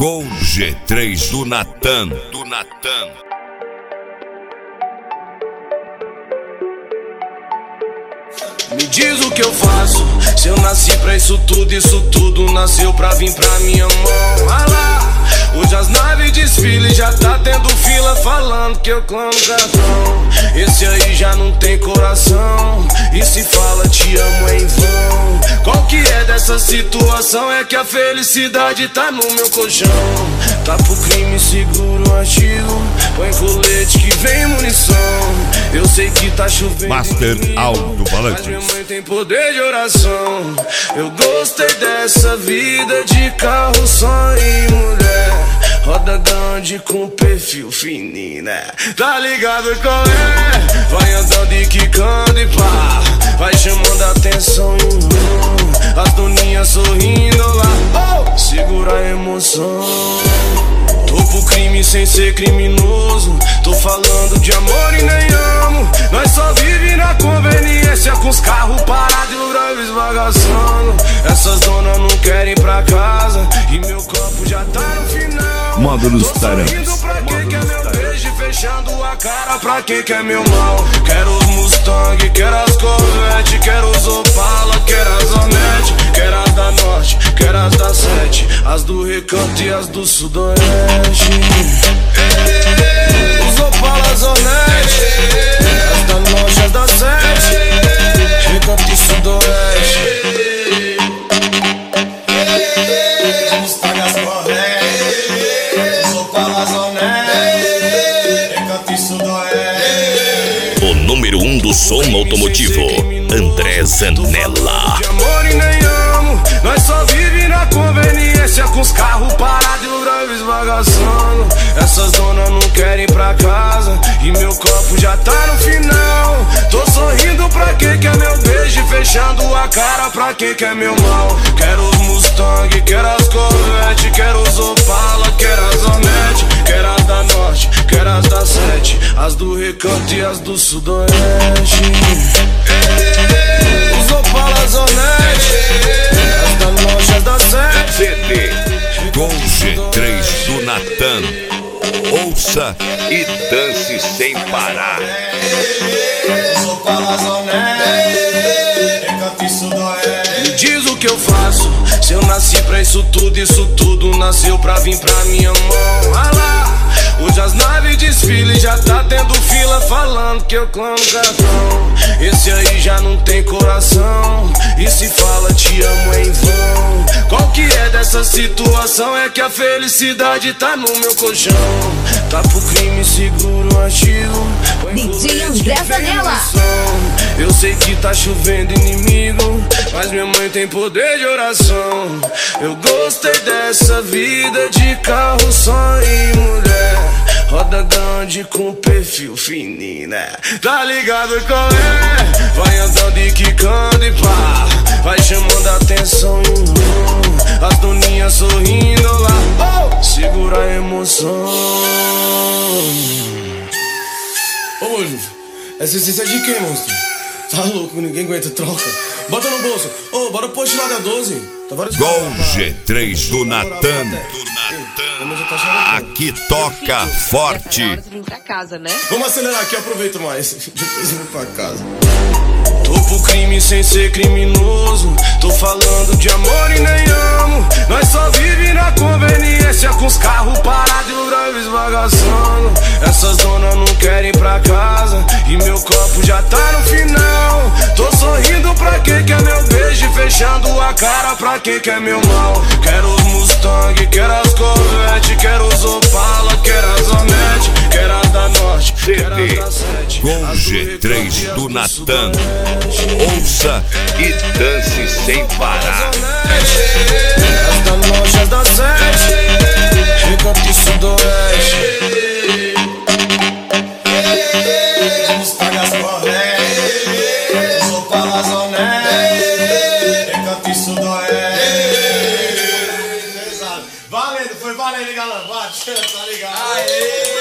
Gol G3 do Natan. Me diz o que eu faço, se eu nasci pra isso tudo nasceu pra vir pra minha mão. Ah lá, hoje as naves desfilam e já tá tendo fila falando que eu clamo cartão. Esse aí já não tem coração, e se fala te amo é em vão. Qual que é dessa situação? É que a felicidade tá no meu colchão. Tá pro crime, seguro o artigo, põe colete que vem munição. Eu sei que tá chovendo Master Aldo mas minha mãe tem poder de oração. Eu gostei dessa vida de carro, só e mulher, roda grande com perfil fininho, né? Tá ligado qual é? Vai andando e quicando e pá, vai chamando a atenção. As doninhas sorrindo lá, oh, segura a emoção. Tô pro crime sem ser criminoso, tô falando de amor e nem amo. Nós só vive na conveniência, com os carros parados e o drive esbagaçando. Essas donas não querem ir pra casa e meu copo já tá no final. Módulos Tarantos. Pra quem quer meu beijo, fechando a cara pra quem quer meu mal. Quero os Mustang, quero as Corvette, quero os Opala, quero as Hornet, quero as da Norte, quero as da Sete, as do Recanto e as do Sudoeste. Os Opala, as Hornet, as da Norte, as da Sete, Recanto e Sudoeste. Os Mustang, as Corvette, os Opala, as Hornet, Recanto e Sudoeste. O número 1 do som automotivo, André Zanella. De amor e nem amo, nós só vive na conveniência, com os carros parados e o drive esbagaçando. Essas donas não querem ir pra casa e meu copo já tá no final. Tô sorrindo pra quem quer meu beijo e fechando a cara pra quem quer meu mal. Quero os Mustang, quero as Corvette, quero os Opala, quero as Hornet, quero as da Norte, quero as da Sete, as do Recanto e as do Sudoeste. Os Opala, as Hornet, as da Norte, as da Sete. CD Gol G3 do Natan. Ouça e dance sem parar. Os Opala, as Hornet, Recanto e Sudoeste. Me diz o que eu faço, se eu nasci pra isso tudo nasceu pra vir pra minha mão. Ah lá, hoje as naves desfilam e já tá tendo fila falando que eu clamo cartão. Esse aí já não tem coração, e se fala te amo é em vão. Qual que é dessa situação? É que a felicidade tá no meu colchão. Tá pro crime, seguro o artigo, DJ André Zanella. eu sei que tá chovendo inimigo, mas minha mãe tem poder de oração. Eu gostei dessa vida de carro, só e mulher, roda grande com perfil fininho, né? Tá ligado qual é? Vai andando e quicando e pá, vai chamando a atenção. As doninhas sorrindo lá, oh, segura a emoção. Ô, moço, essa essência é de quem, monstro? Tá louco, ninguém aguenta, troca. Bota no bolso. Ô, bora post lá da 12. Tá vários Gol caras, G3 do Natan. Aqui toca forte. Hora de vir pra casa, né? Vamos acelerar aqui, aproveito mais. Depois eu vou pra casa. Tô pro crime sem ser criminoso, tô falando de amor e nem amo. Nós só vive na conveniência, com os carros parados e o drive esbagaçando. Essas donas não querem ir pra casa e meu copo já tá no final. Tô sorrindo pra quem quer meu beijo e fechando a cara pra quem quer meu mal. Quero os Mustang, quero as Corvette, quero os Opala, quero as Hornet, quero as da Norte, quero as da Sete, Gol G3 do Natan. Ouça e dance sem parar. As da Norte, as da Sete, Recanto e Sudoeste. Os Mustang, as Corvette, os Opala, as Hornet, Recanto e Sudoeste. Valendo, foi valendo, galera. Bate, tá ligado? Aê!